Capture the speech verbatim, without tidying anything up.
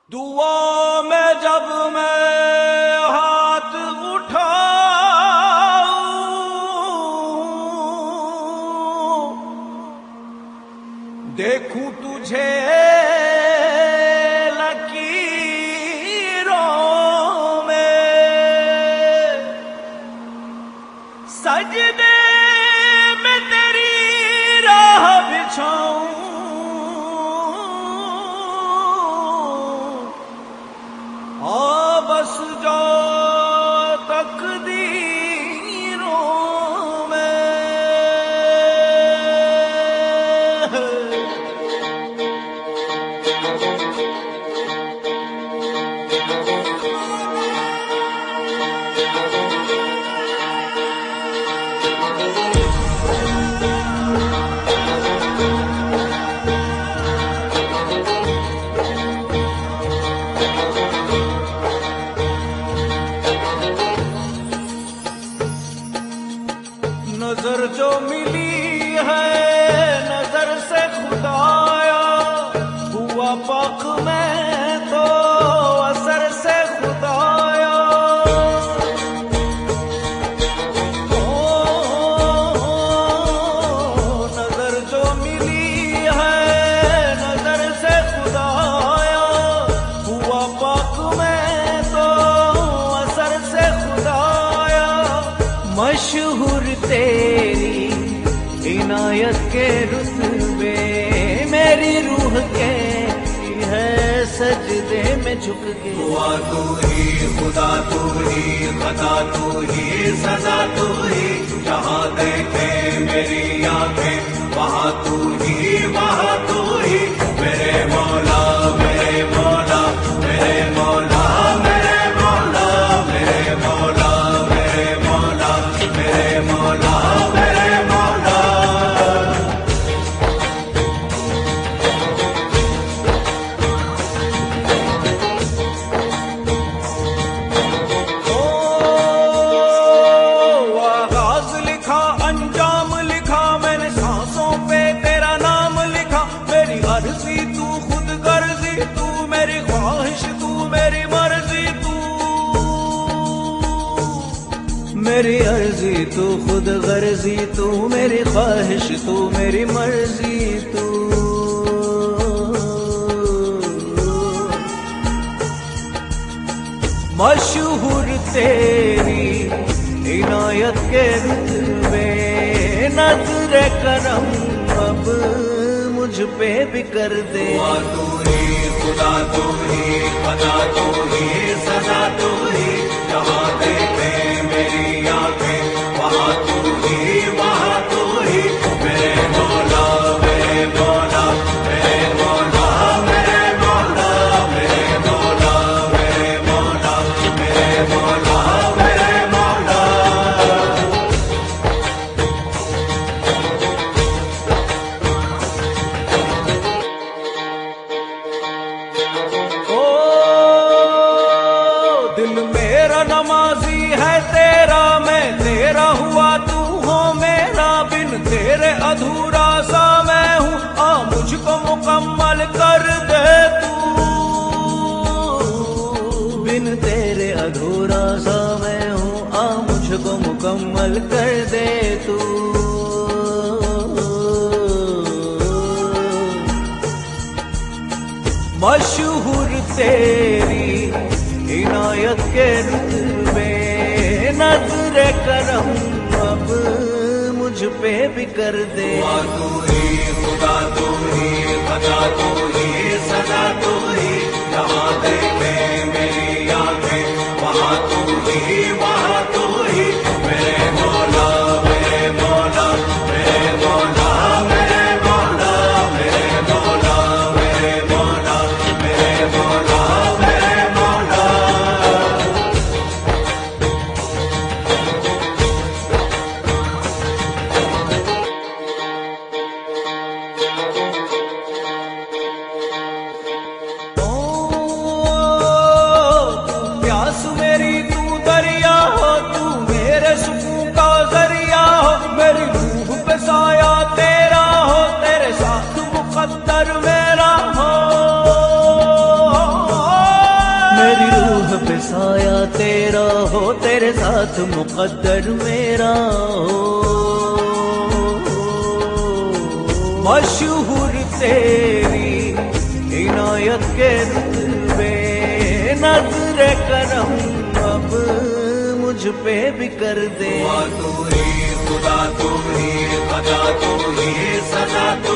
दुआ में जब मैं हाथ उठाऊं, देखूं तुझे लकीरों में, सजदे में तेरी राह बिछाऊं, बस जो तकदीरों में। नजर जो मिली है नजर से खुदाया, हुआ पाक मैं तो असर से खुदाया। ओ, नजर जो मिली है नजर से खुदाया, हुआ पाक मैं तो असर से खुदाया। मशहूर तेरी इनायत के रुतबे, मेरी रूह के है सजदे में झुक के। हुआ तू ही खुदा, तू ही खता, तू ही सजा, तू ही जहाँ देखे मेरी आंखें वहाँ तू ही, वहाँ तू ही मेरे मौला, मेरे मौला, मेरे मौला, मेरे मौला, मेरे मौला, मेरे मौला, मेरे मौला, मेरे मौला। ओ, आगाज लिखा अंजाम लिखा मैंने, सांसों पे तेरा नाम लिखा। मेरी अर्जी तू खुद गर्जी तू, मेरी ख्वाहिश तू मेरी मर्जी तू, मेरी अर्जी तू खुद गर्जी तू, मेरी ख्वाहिश तू मेरी मर्जी तू। मशहूर तेरी इनायत के रुतबे, नज़्र करम अब मुझ पे भी कर दे। हुआ तू ही खुदा, तू ही खता, तू ही सजा, तू ही जहाँ देखे मेरी आंखें वहाँ तू ही, वहाँ तू ही मेरे मौला, मेरे मौला, मेरे मौला, मेरे मौला, मेरे मौला, मेरे मौला, मेरे मौला, मेरे मौला। ओ, दिल मेरा नमाजी है तेरा, मैं तेरा हुआ तू हो मेरा, बिन तेरे अधूरा सा मैं हूँ, आ मुझको मुकम्मल कर दे तू। बिन तेरे अधूरा सा मैं हूँ, आ मुझको मुकम्मल कर दे तू। मशहूर तेरी इनायत के रुतबे, नज़्र करम अब मुझ पे भी कर दे। हुआ तू ही खुदा, तू ही खता, तू ही सजा, तू ही जहाँ देखे मेरी आंखें वहाँ तू ही, वहाँ तू ही मेरे मौला, मेरे मौला, मेरे मौला, मेरे मौला, मेरे मौला, मेरे मौला, मेरे मौला, मेरे मौला। ओ, तू प्यास मेरी तू दरिया हो, तू मेरे सुकून का जरिया हो, मेरी रूह पे साया तेरा हो, तेरे साथ मुकद्दर मेरा हो। तेरे साथ मुकद्दर मेरा हो। मशहूर तेरी इनायत के रुतबे, नज़्र करम अब मुझ पे भी कर दे। तू ही खुदा, तू ही क़ज़ा, तू ही सज़ा, तू